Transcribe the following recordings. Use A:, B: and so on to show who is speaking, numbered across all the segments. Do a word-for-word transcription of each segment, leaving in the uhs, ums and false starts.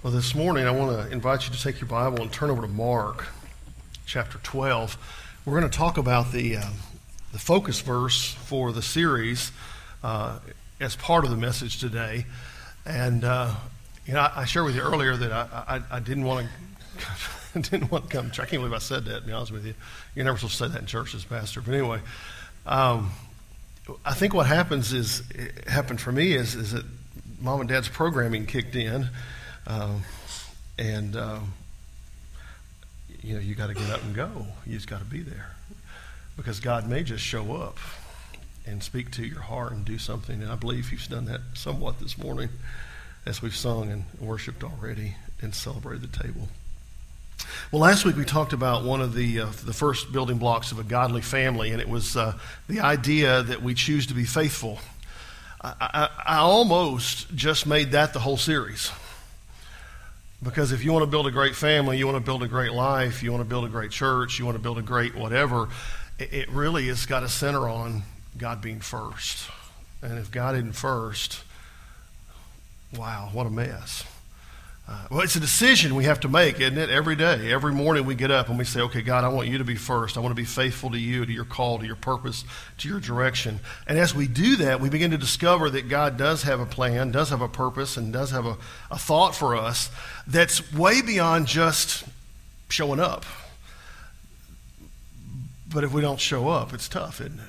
A: Well, this morning I want to invite you to take your Bible and turn over to Mark chapter twelve. We're going to talk about the uh, the focus verse for the series uh, as part of the message today. And uh, you know, I, I shared with you earlier that I, I, I didn't want to didn't want to come. I can't believe I said that. To be honest with you, you're never supposed to say that in church as pastor. But anyway, um, I think what happens is it happened for me is is that Mom and Dad's programming kicked in. Um, and, um, you know, you got to get up and go. You just got to be there. Because God may just show up and speak to your heart and do something. And I believe He's done that somewhat this morning as we've sung and worshiped already and celebrated the table. Well, last week we talked about one of the uh, the first building blocks of a godly family, and it was uh, the idea that we choose to be faithful. I, I, I almost just made that the whole series. Because if you want to build a great family, you want to build a great life, you want to build a great church, you want to build a great whatever, it, it really has got to center on God being first. And if God isn't first, wow, what a mess. Uh, well, it's a decision we have to make, isn't it? Every day, every morning we get up and we say, okay, God, I want you to be first. I want to be faithful to you, to your call, to your purpose, to your direction. And as we do that, we begin to discover that God does have a plan, does have a purpose, and does have a, a thought for us that's way beyond just showing up. But if we don't show up, it's tough, isn't it?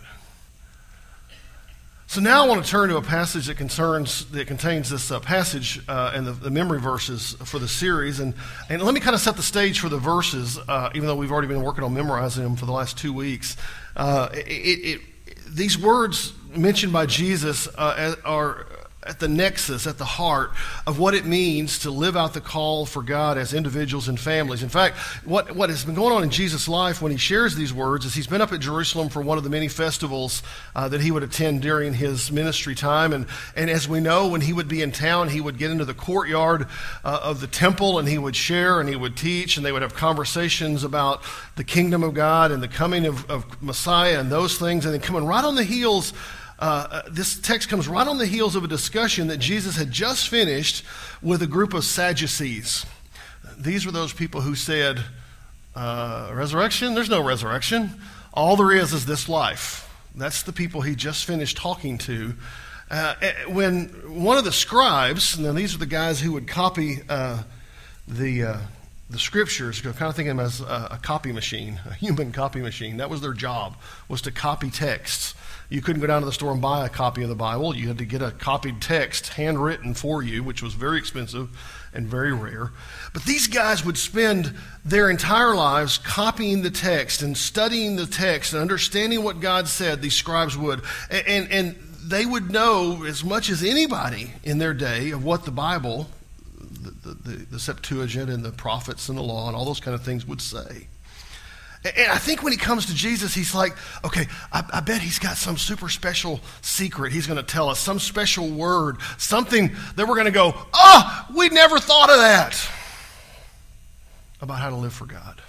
A: So now I want to turn to a passage that concerns that contains this uh, passage uh, and the, the memory verses for the series, and and let me kind of set the stage for the verses, uh, even though we've already been working on memorizing them for the last two weeks. Uh, it, it, it, these words mentioned by Jesus uh, are at the nexus, at the heart of what it means to live out the call for God as individuals and families. In fact, what, what has been going on in Jesus' life when he shares these words is he's been up at Jerusalem for one of the many festivals uh, that he would attend during his ministry time. And, and as we know, when he would be in town, he would get into the courtyard uh, of the temple and he would share and he would teach, and they would have conversations about the kingdom of God and the coming of, of Messiah and those things. And then coming right on the heels Uh, this text comes right on the heels of a discussion that Jesus had just finished with a group of Sadducees. These were those people who said, uh, resurrection? There's no resurrection. All there is is this life. That's the people he just finished talking to. Uh, when one of the scribes, and then these are the guys who would copy uh, the uh, the scriptures, kind of think of them as a, a copy machine, a human copy machine. That was their job, was to copy texts. You couldn't go down to the store and buy a copy of the Bible. You had to get a copied text handwritten for you, which was very expensive and very rare. But these guys would spend their entire lives copying the text and studying the text and understanding what God said, these scribes would. And, and, and they would know as much as anybody in their day of what the Bible, the, the, the Septuagint and the prophets and the law and all those kind of things would say. And I think when he comes to Jesus, he's like, okay, I, I bet he's got some super special secret he's going to tell us, some special word, something that we're going to go, oh, we never thought of that, about how to live for God.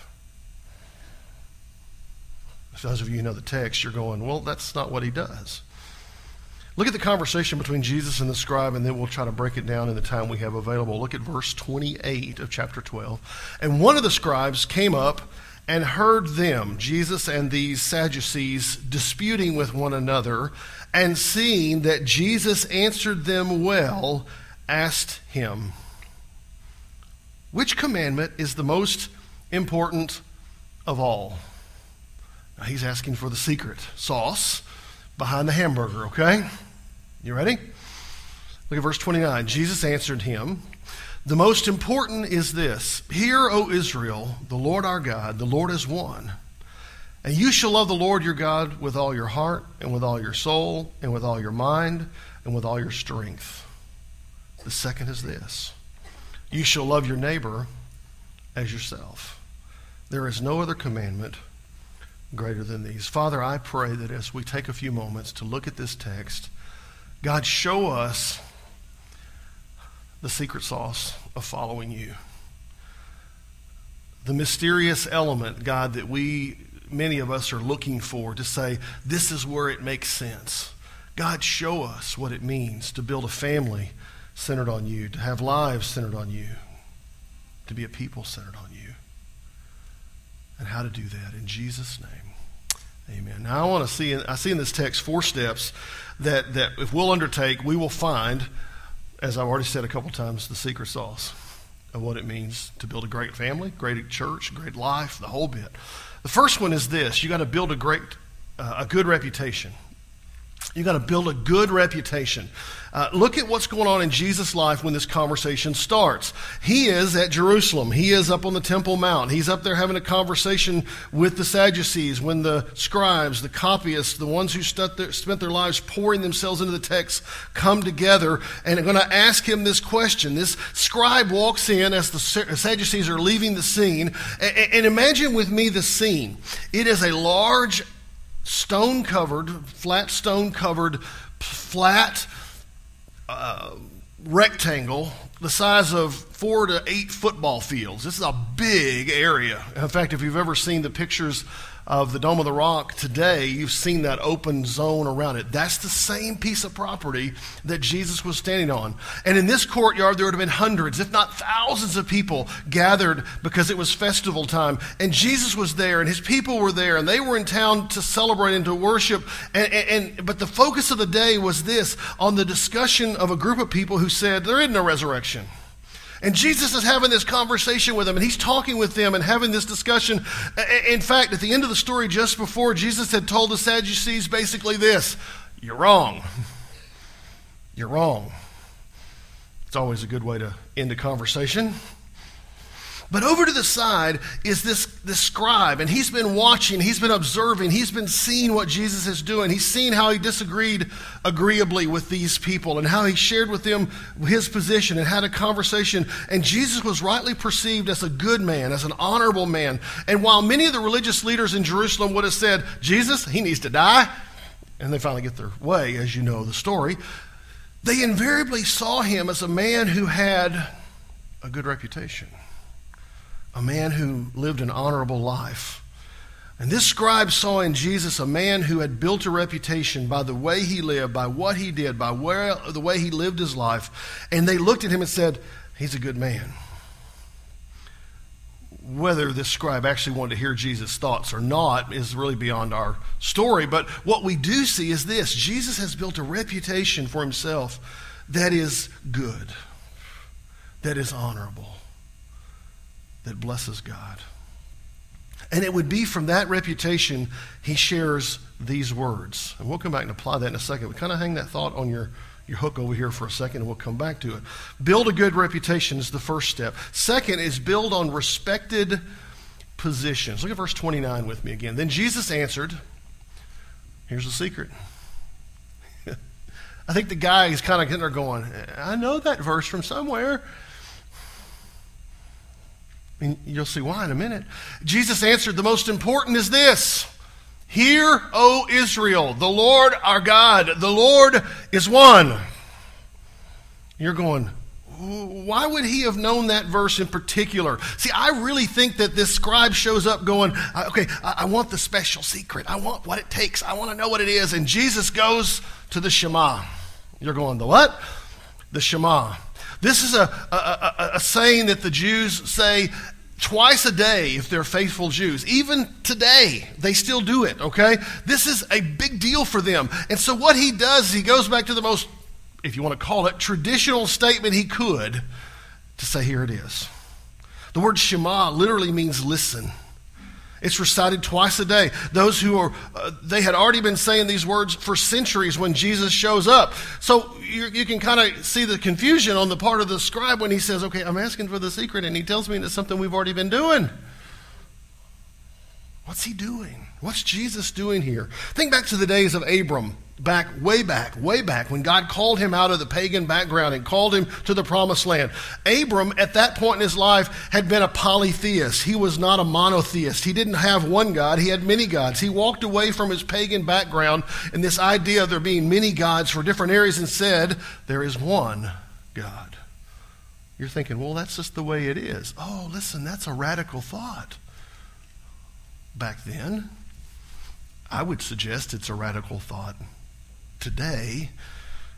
A: So those of you who know the text, you're going, well, that's not what he does. Look at the conversation between Jesus and the scribe, and then we'll try to break it down in the time we have available. Look at verse twenty-eight of chapter twelve. And one of the scribes came up and heard them, Jesus and these Sadducees, disputing with one another, and seeing that Jesus answered them well, asked him, which commandment is the most important of all? Now he's asking for the secret sauce behind the hamburger, okay? You ready? Look at verse twenty-nine. Jesus answered him, the most important is this, hear, O Israel, the Lord our God, the Lord is one. And you shall love the Lord your God with all your heart and with all your soul and with all your mind and with all your strength. The second is this, you shall love your neighbor as yourself. There is no other commandment greater than these. Father, I pray that as we take a few moments to look at this text, God, show us the secret sauce of following you. The mysterious element, God, that we, many of us are looking for to say, this is where it makes sense. God, show us what it means to build a family centered on you, to have lives centered on you. to be a people centered on you. And how to do that in Jesus' name. Amen. Now I want to see, I see in this text four steps that, that if we'll undertake, we will find, as I've already said a couple times, the secret sauce of what it means to build a great family, great church, great life, the whole bit. The first one is this: you got to build a great, uh, a good reputation. You got to build a good reputation. Uh, look at what's going on in Jesus' life when this conversation starts. He is at Jerusalem. He is up on the Temple Mount. He's up there having a conversation with the Sadducees when the scribes, the copyists, the ones who spent their, spent their lives pouring themselves into the text come together and are going to ask him this question. This scribe walks in as the Sadducees are leaving the scene. And, and imagine with me the scene. It is a large stone-covered, flat stone-covered, flat uh, rectangle the size of four to eight football fields. This is a big area. In fact, if you've ever seen the pictures of the Dome of the Rock today, you've seen that open zone around it. That's the same piece of property that Jesus was standing on. And in this courtyard, there would have been hundreds, if not thousands of people gathered because it was festival time. And Jesus was there, and his people were there, and they were in town to celebrate and to worship. And, and, and but the focus of the day was this, on the discussion of a group of people who said, there is no resurrection. And Jesus is having this conversation with them, and he's talking with them and having this discussion. In fact, at the end of the story, just before, Jesus had told the Sadducees basically this: you're wrong. You're wrong. It's always a good way to end a conversation. But over to the side is this, this scribe, and he's been watching, he's been observing, he's been seeing what Jesus is doing. He's seen how he disagreed agreeably with these people and how he shared with them his position and had a conversation. And Jesus was rightly perceived as a good man, as an honorable man. And while many of the religious leaders in Jerusalem would have said, Jesus, he needs to die, and they finally get their way, as you know the story, they invariably saw him as a man who had a good reputation. A man who lived an honorable life. And this scribe saw in Jesus a man who had built a reputation by the way he lived, by what he did, by where, the way he lived his life. And they looked at him and said, he's a good man. Whether this scribe actually wanted to hear Jesus' thoughts or not is really beyond our story. But what we do see is this: Jesus has built a reputation for himself that is good, that is honorable, that blesses God. And it would be from that reputation he shares these words. And we'll come back and apply that in a second. We kind of hang that thought on your, your hook over here for a second, and we'll come back to it. Build a good reputation is the first step. Second is build on respected positions. Look at verse twenty-nine with me again. Then Jesus answered, here's the secret. I think the guy is kind of getting there going, I know that verse from somewhere. And you'll see why in a minute. Jesus answered, the most important is this: hear, O Israel, the Lord our God, the Lord is one. You're going, why would he have known that verse in particular? See, I really think that this scribe shows up going, okay, I, I want the special secret. I want what it takes. I want to know what it is. And Jesus goes to the Shema. You're going, the what? The Shema. This is a, a, a, a saying that the Jews say twice a day if they're faithful Jews. Even today, they still do it, okay? This is a big deal for them. And so what he does is he goes back to the most, if you want to call it, traditional statement he could to say, here it is. The word Shema literally means listen. It's recited twice a day. Those who are, uh, they had already been saying these words for centuries when Jesus shows up. So you, you can kind of see the confusion on the part of the scribe when he says, okay, I'm asking for the secret, and he tells me it's something we've already been doing. What's he doing? What's Jesus doing here? Think back to the days of Abram, back, way back, way back, when God called him out of the pagan background and called him to the promised land. Abram, at that point in his life, had been a polytheist. He was not a monotheist. He didn't have one God. He had many gods. He walked away from his pagan background and this idea of there being many gods for different areas and said, there is one God. You're thinking, well, that's just the way it is. Oh, listen, that's a radical thought. Back then, I would suggest it's a radical thought today.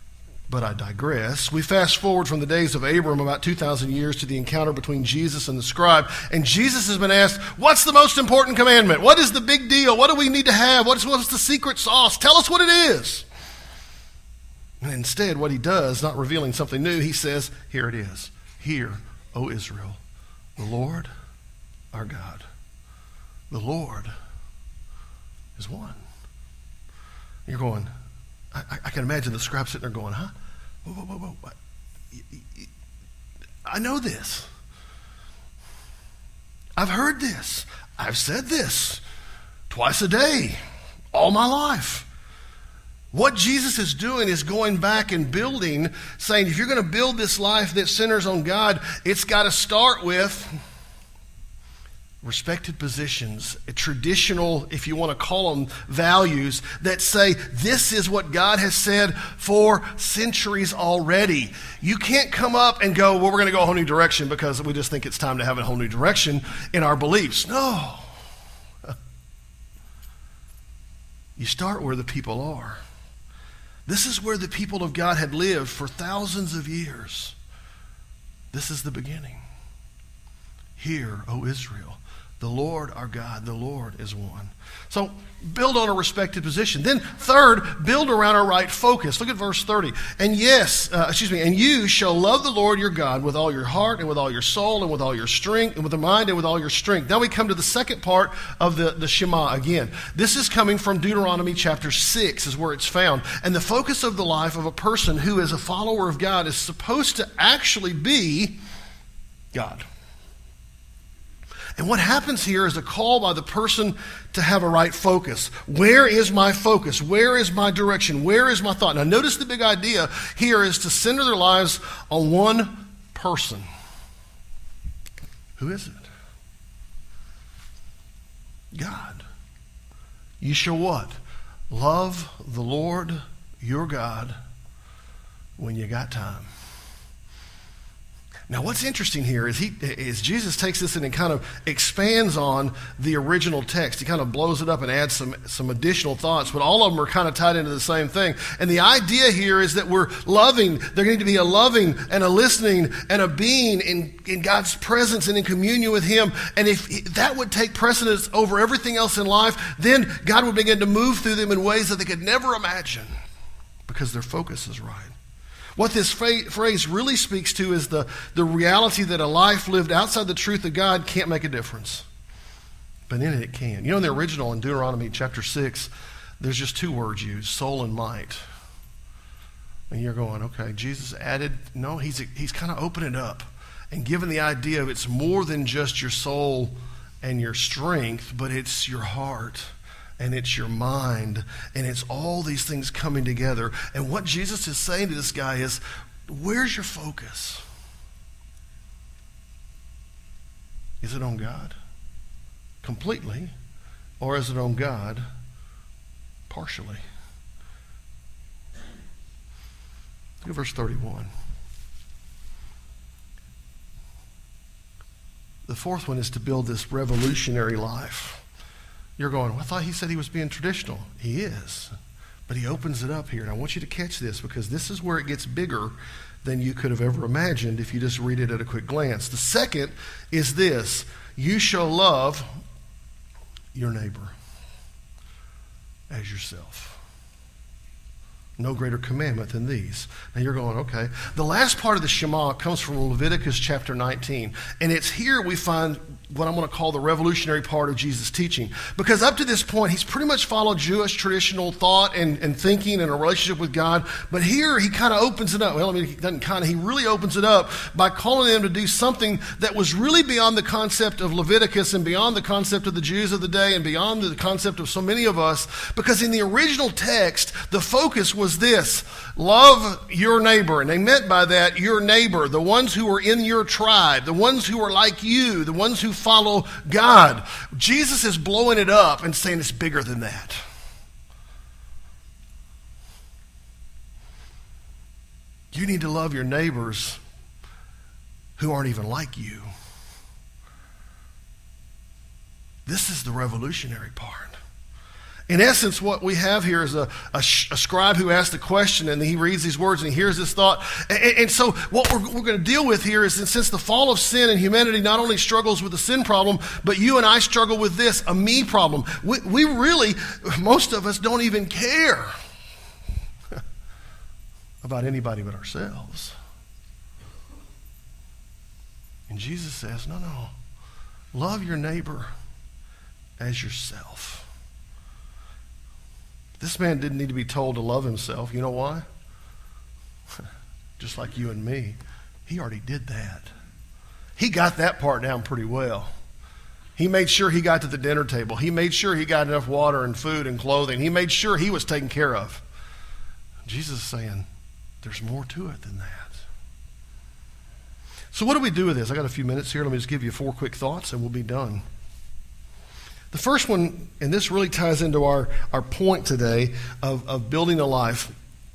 A: But I digress. We fast forward from the days of Abram about two thousand years to the encounter between Jesus and the scribe. And Jesus has been asked, what's the most important commandment? What is the big deal? What do we need to have? What's, what's the secret sauce? Tell us what it is. And instead, what he does, not revealing something new, he says, here it is. Hear, O Israel, the Lord our God, the Lord is one. You're going, I, I can imagine the scribe sitting there going, huh? Whoa, whoa, whoa, whoa. I know this. I've heard this. I've said this twice a day, all my life. What Jesus is doing is going back and building, saying if you're going to build this life that centers on God, it's got to start with respected positions, traditional, if you want to call them, values that say this is what God has said for centuries already. You can't come up and go, well, we're going to go a whole new direction because we just think it's time to have a whole new direction in our beliefs. No. You start where the people are. This is where the people of God had lived for thousands of years. This is the beginning. Hear, O Israel, the Lord our God, the Lord is one. So build on a respected position. Then third, build around a right focus. Look at verse thirty. And yes, uh, excuse me, and you shall love the Lord your God with all your heart and with all your soul and with all your strength and with the mind and with all your strength. Now we come to the second part of the, the Shema again. This is coming from Deuteronomy chapter six is where it's found. And the focus of the life of a person who is a follower of God is supposed to actually be God. And what happens here is a call by the person to have a right focus. Where is my focus? Where is my direction? Where is my thought? Now notice the big idea here is to center their lives on one person. Who is it? God. You shall what? Love the Lord your God when you got time. Now, what's interesting here is he is Jesus takes this and he kind of expands on the original text. He kind of blows it up and adds some, some additional thoughts, but all of them are kind of tied into the same thing. And the idea here is that we're loving. There need to be a loving and a listening and a being in, in God's presence and in communion with Him. And if that would take precedence over everything else in life, then God would begin to move through them in ways that they could never imagine because their focus is right. What this phrase really speaks to is the, the reality that a life lived outside the truth of God can't make a difference. But in it, it can. You know, in the original, in Deuteronomy chapter six, there's just two words used, soul and might. And you're going, okay, Jesus added, no, he's, he's kind of opening it up and given the idea of it's more than just your soul and your strength, but it's your heart. And it's your mind, and it's all these things coming together. And what Jesus is saying to this guy is, where's your focus? Is it on God completely, or is it on God partially? Look at verse thirty-one. The fourth one is to build this revolutionary life. You're going, well, I thought he said he was being traditional. He is. But he opens it up here. And I want you to catch this because this is where it gets bigger than you could have ever imagined if you just read it at a quick glance. The second is this. You shall love your neighbor as yourself. No greater commandment than these. Now you're going, okay. The last part of the Shema comes from Leviticus chapter nineteen. And it's here we find what I'm going to call the revolutionary part of Jesus' teaching. Because up to this point, he's pretty much followed Jewish traditional thought and, and thinking and a relationship with God. But here he kind of opens it up. Well, I mean, he doesn't kind of, he really opens it up by calling them to do something that was really beyond the concept of Leviticus and beyond the concept of the Jews of the day and beyond the concept of so many of us. Because in the original text, the focus was this: love your neighbor. And they meant by that your neighbor, the ones who are in your tribe, the ones who are like you, the ones who follow God. Jesus is blowing it up and saying it's bigger than that. You need to love your neighbors who aren't even like you. This is the revolutionary part. In essence, what we have here is a, a, a scribe who asked a question, and he reads these words and he hears this thought. And, and so what we're, we're going to deal with here is that since the fall of sin and humanity not only struggles with the sin problem, but you and I struggle with this, a me problem. We, we really, most of us don't even care about anybody but ourselves. And Jesus says, no, no, love your neighbor as yourself. This man didn't need to be told to love himself. You know why? Just like you and me, he already did that. He got that part down pretty well. He made sure he got to the dinner table. He made sure he got enough water and food and clothing. He made sure he was taken care of. Jesus is saying, there's more to it than that. So what do we do with this? I got a few minutes here. Let me just give you four quick thoughts and we'll be done. The first one, and this really ties into our, our point today of, of building a life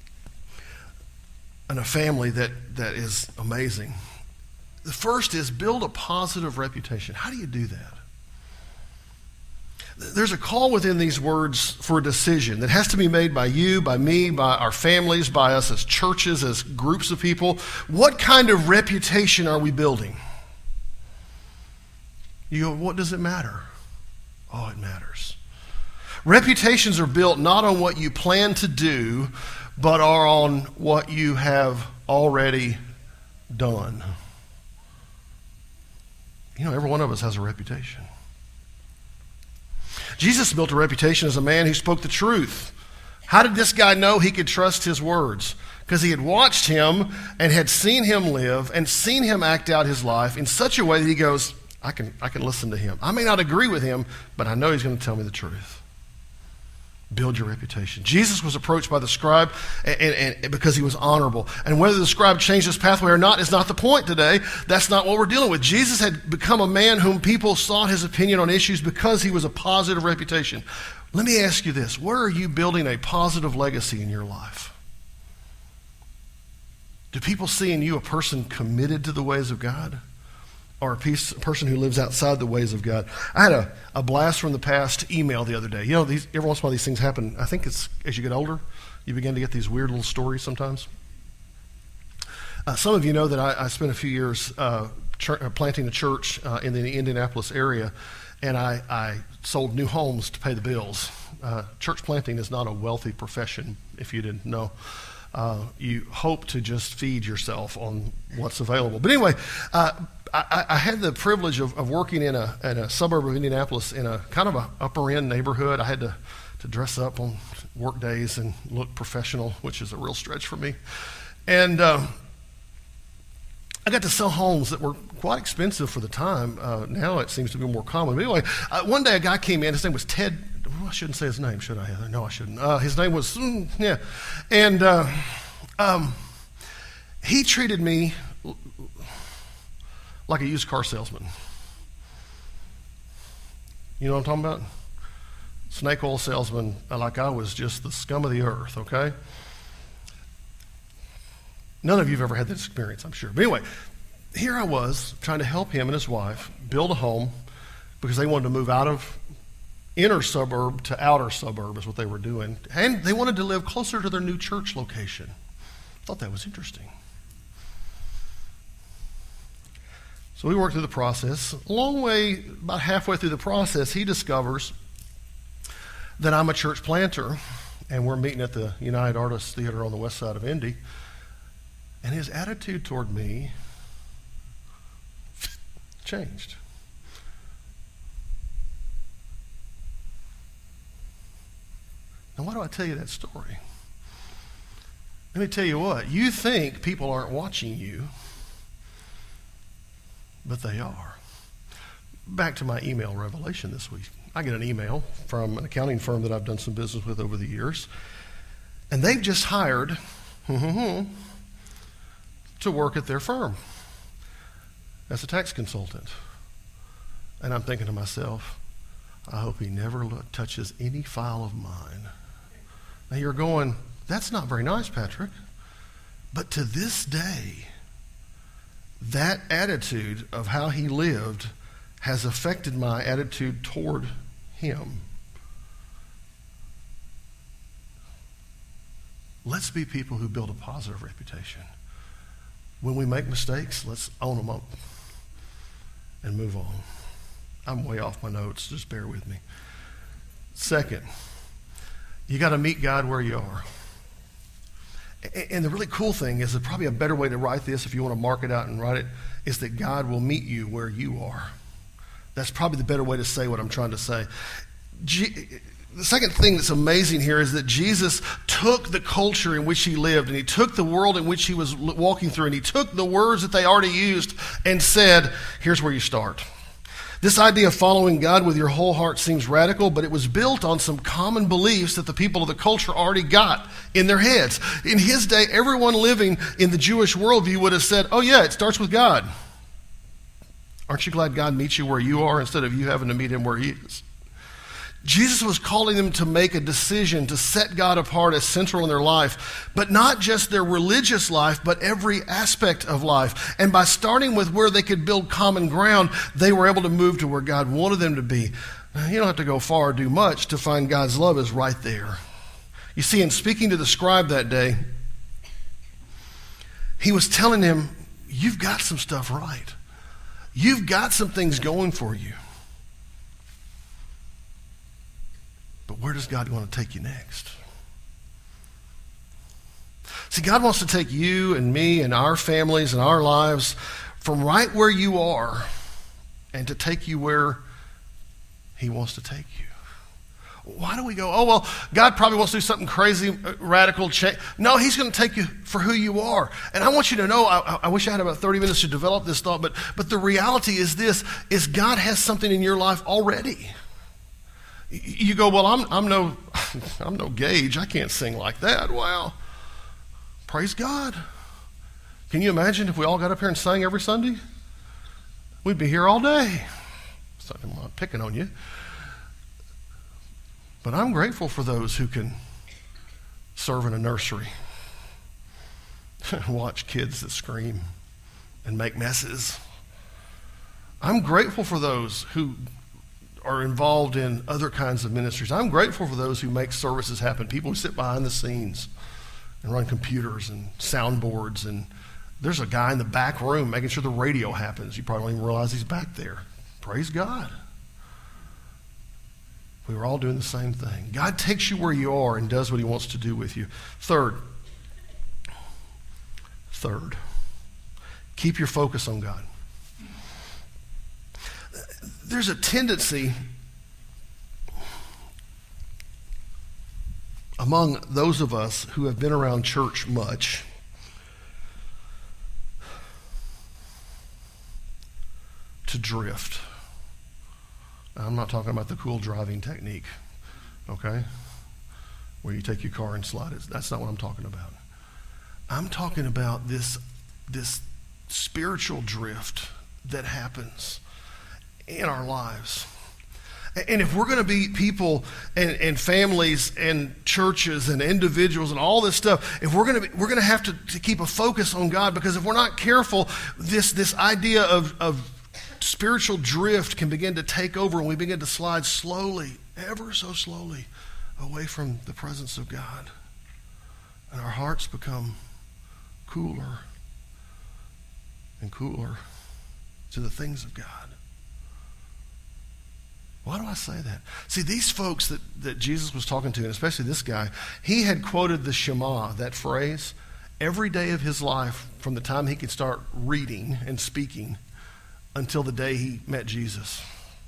A: and a family that, that is amazing. The first is build a positive reputation. How do you do that? There's a call within these words for a decision that has to be made by you, by me, by our families, by us as churches, as groups of people. What kind of reputation are we building? You go, what does it matter? Oh, it matters. Reputations are built not on what you plan to do, but are on what you have already done. You know, every one of us has a reputation. Jesus built a reputation as a man who spoke the truth. How did this guy know he could trust his words? Because he had watched him and had seen him live and seen him act out his life in such a way that he goes, I can, I can listen to him. I may not agree with him, but I know he's going to tell me the truth. Build your reputation. Jesus was approached by the scribe and, and, and because he was honorable. And whether the scribe changed his pathway or not is not the point today. That's not what we're dealing with. Jesus had become a man whom people sought his opinion on issues because he was a positive reputation. Let me ask you this. Where are you building a positive legacy in your life? Do people see in you a person committed to the ways of God? Or a, piece, a person who lives outside the ways of God? I had a, a blast from the past email the other day. You know, these, every once in a while these things happen. I think it's as you get older, you begin to get these weird little stories sometimes. Uh, some of you know that I, I spent a few years uh, ch- planting a church uh, in the Indianapolis area, and I, I sold new homes to pay the bills. Uh, church planting is not a wealthy profession, if you didn't know. Uh, you hope to just feed yourself on what's available. But anyway, uh, I, I had the privilege of, of working in a, in a suburb of Indianapolis in a kind of a upper end neighborhood. I had to, to dress up on work days and look professional, which is a real stretch for me. And um, I got to sell homes that were quite expensive for the time. Uh, now it seems to be more common. But anyway, uh, one day a guy came in. His name was Ted. Well, I shouldn't say his name, should I, Heather? No, I shouldn't. Uh, his name was, mm, yeah. And uh, um, he treated me like a used car salesman. You know what I'm talking about? Snake oil salesman, like I was just the scum of the earth, okay? None of you have ever had this experience, I'm sure. But anyway, here I was trying to help him and his wife build a home because they wanted to move out of inner suburb to outer suburb is what they were doing. And they wanted to live closer to their new church location. I thought that was interesting. So we worked through the process. A long way, about halfway through the process, he discovers that I'm a church planter, and we're meeting at the United Artists Theater on the west side of Indy. And his attitude toward me changed. Now, why do I tell you that story? Let me tell you what. You think people aren't watching you, but they are. Back to my email revelation this week. I get an email from an accounting firm that I've done some business with over the years, and they've just hired to work at their firm as a tax consultant. And I'm thinking to myself, I hope he never look, touches any file of mine. Now you're going, that's not very nice, Patrick. But to this day, that attitude of how he lived has affected my attitude toward him. let's be people who build a positive reputation. When we make mistakes, let's own them up and move on. I'm way off my notes. Just bear with me. Second, you got to meet God where you are. And the really cool thing is that probably a better way to write this, if you want to mark it out and write it, is that God will meet you where you are. That's probably the better way to say what I'm trying to say. G- the second thing that's amazing here is that Jesus took the culture in which he lived, and he took the world in which he was walking through, and he took the words that they already used and said, here's where you start. This idea of following God with your whole heart seems radical, but it was built on some common beliefs that the people of the culture already got in their heads. In his day, everyone living in the Jewish worldview would have said, oh yeah, it starts with God. Aren't you glad God meets you where you are instead of you having to meet him where he is? Jesus was calling them to make a decision to set God apart as central in their life, but not just their religious life, but every aspect of life. And by starting with where they could build common ground, they were able to move to where God wanted them to be. You don't have to go far or do much to find God's love is right there. You see, in speaking to the scribe that day, he was telling him, you've got some stuff right. You've got some things going for you. But where does God want to take you next? See, God wants to take you and me and our families and our lives from right where you are and to take you where he wants to take you. Why do we go, oh, well, God probably wants to do something crazy, radical change. No, he's going to take you for who you are. And I want you to know, I, I wish I had about thirty minutes to develop this thought, but, but the reality is this, is God has something in your life already. You go, well, I'm, I'm no I'm no Gage. I can't sing like that. Wow. Praise God. Can you imagine if we all got up here and sang every Sunday? We'd be here all day. So I'm not picking on you. But I'm grateful for those who can serve in a nursery, watch kids that scream and make messes. I'm grateful for those who are involved in other kinds of ministries. I'm grateful for those who make services happen, people who sit behind the scenes and run computers and soundboards, and there's a guy in the back room making sure the radio happens. You probably don't even realize he's back there. Praise God. We were all doing the same thing. God takes you where you are and does what he wants to do with you. Third, third, keep your focus on God. There's a tendency among those of us who have been around church much to drift. I'm not talking about the cool driving technique, okay? Where you take your car and slide it. That's not what I'm talking about. I'm talking about this, this spiritual drift that happens in our lives. And if we're going to be people and, and families and churches and individuals and all this stuff, if we're going to be, we're going to have to, to keep a focus on God, because if we're not careful, this, this idea of, of spiritual drift can begin to take over, and we begin to slide slowly, ever so slowly, away from the presence of God. And our hearts become cooler and cooler to the things of God. Why do I say that? See, these folks that, that Jesus was talking to, and especially this guy, he had quoted the Shema, that phrase, every day of his life from the time he could start reading and speaking until the day he met Jesus.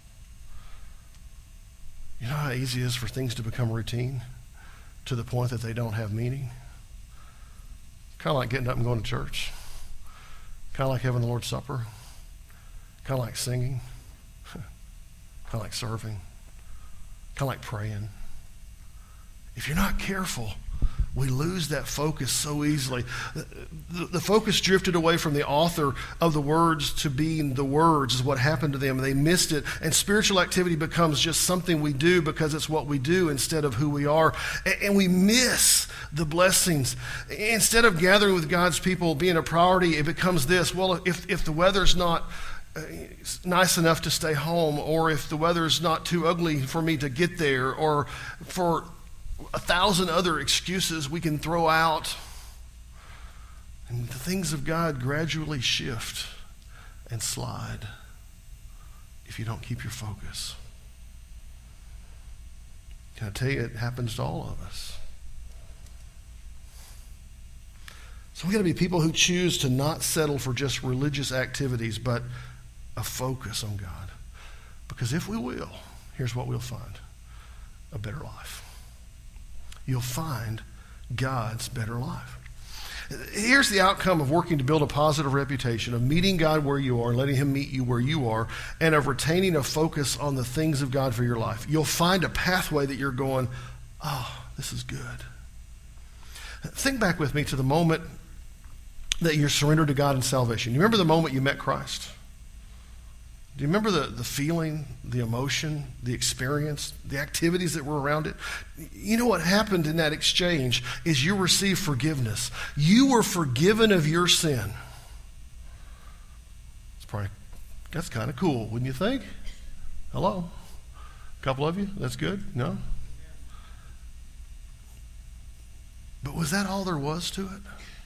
A: You know how easy it is for things to become routine to the point that they don't have meaning? Kind of like getting up and going to church. Kind of like having the Lord's Supper. Kind of like singing. Kind of like serving. Kind of like praying. If you're not careful, we lose that focus so easily. The, the, the focus drifted away from the author of the words to being the words is what happened to them. They missed it. And spiritual activity becomes just something we do because it's what we do instead of who we are. And, and we miss the blessings. Instead of gathering with God's people being a priority, it becomes this. Well, if, if the weather's not nice enough to stay home, or if the weather's not too ugly for me to get there, or for a thousand other excuses we can throw out. And the things of God gradually shift and slide if you don't keep your focus. Can I tell you, it happens to all of us. So we got to be people who choose to not settle for just religious activities, but a focus on God. Because if we will, here's what we'll find: a better life. You'll find God's better life. Here's the outcome of working to build a positive reputation, of meeting God where you are and letting him meet you where you are, and of retaining a focus on the things of God for your life. You'll find a pathway that you're going, oh, this is good. Think back with me to the moment that you're surrendered to God in salvation. You remember the moment you met Christ? Do you remember the, the feeling, the emotion, the experience, the activities that were around it? You know what happened in that exchange is you received forgiveness. You were forgiven of your sin. It's probably, that's kind of cool, wouldn't you think? Hello? A couple of you? That's good? No? But was that all there was to it?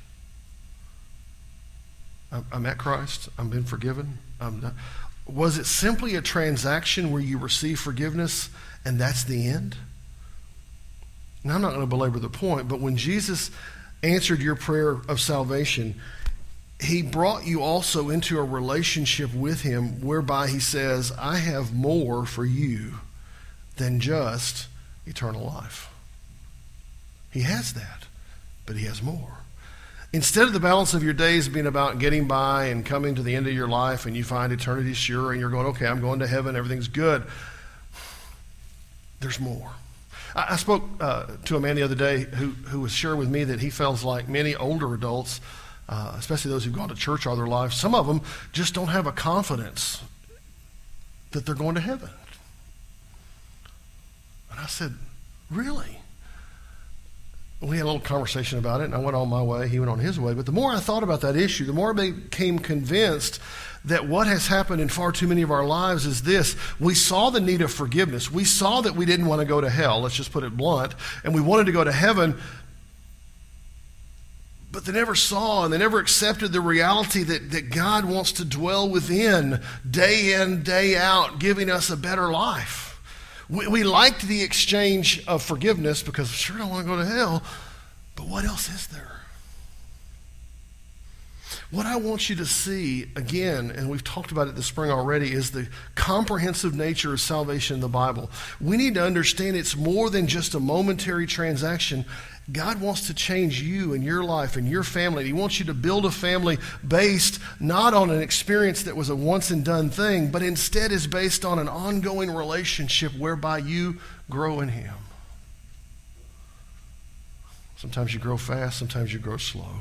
A: I, I met Christ. I've been forgiven. I'm not. Was it simply a transaction where you receive forgiveness and that's the end? Now, I'm not going to belabor the point, but when Jesus answered your prayer of salvation, he brought you also into a relationship with him whereby he says, I have more for you than just eternal life. He has that, but he has more. Instead of the balance of your days being about getting by and coming to the end of your life and you find eternity sure and you're going, okay, I'm going to heaven, everything's good, there's more. I, I spoke uh, to a man the other day who, who was sharing with me that he feels like many older adults, uh, especially those who've gone to church all their life, some of them just don't have a confidence that they're going to heaven. And I said, really? We had a little conversation about it, and I went on my way, he went on his way. But the more I thought about that issue, the more I became convinced that what has happened in far too many of our lives is this. We saw the need of forgiveness. We saw that we didn't want to go to hell, let's just put it blunt, and we wanted to go to heaven, but they never saw and they never accepted the reality that, that God wants to dwell within day in, day out, giving us a better life. We, we liked the exchange of forgiveness because sure I don't want to go to hell, but what else is there? What I want you to see, again, and we've talked about it this spring already, is the comprehensive nature of salvation in the Bible. We need to understand it's more than just a momentary transaction. God wants to change you and your life and your family. He wants you to build a family based not on an experience that was a once and done thing, but instead is based on an ongoing relationship whereby you grow in him. Sometimes you grow fast, sometimes you grow slow.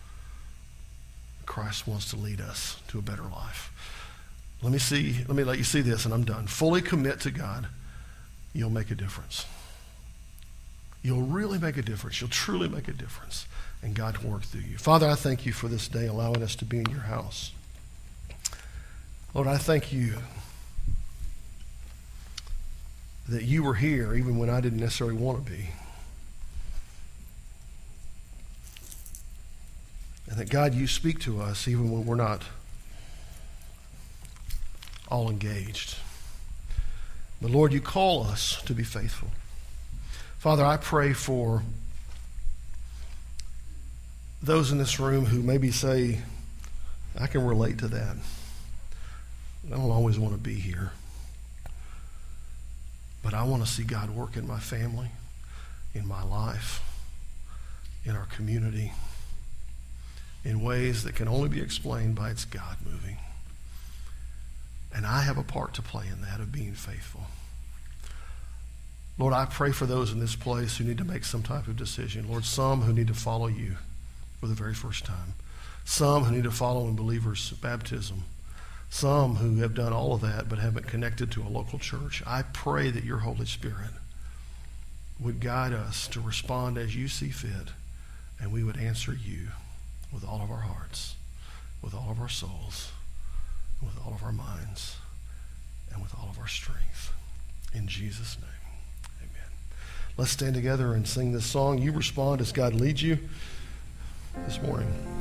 A: Christ wants to lead us to a better life. Let me see, let me let you see this and I'm done. Fully commit to God. You'll make a difference. You'll really make a difference. You'll truly make a difference. And God will work through you. Father, I thank you for this day, allowing us to be in your house. Lord, I thank you that you were here even when I didn't necessarily want to be. And that, God, you speak to us even when we're not all engaged. But, Lord, you call us to be faithful. Father, I pray for those in this room who maybe say, I can relate to that. I don't always want to be here. But I want to see God work in my family, in my life, in our community, in ways that can only be explained by it's God moving. And I have a part to play in that of being faithful. Lord, I pray for those in this place who need to make some type of decision. Lord, some who need to follow you for the very first time. Some who need to follow in believers' baptism. Some who have done all of that but haven't connected to a local church. I pray that your Holy Spirit would guide us to respond as you see fit, and we would answer you with all of our hearts, with all of our souls, with all of our minds, and with all of our strength. In Jesus' name. let's stand together and sing this song. You respond as God leads you this morning.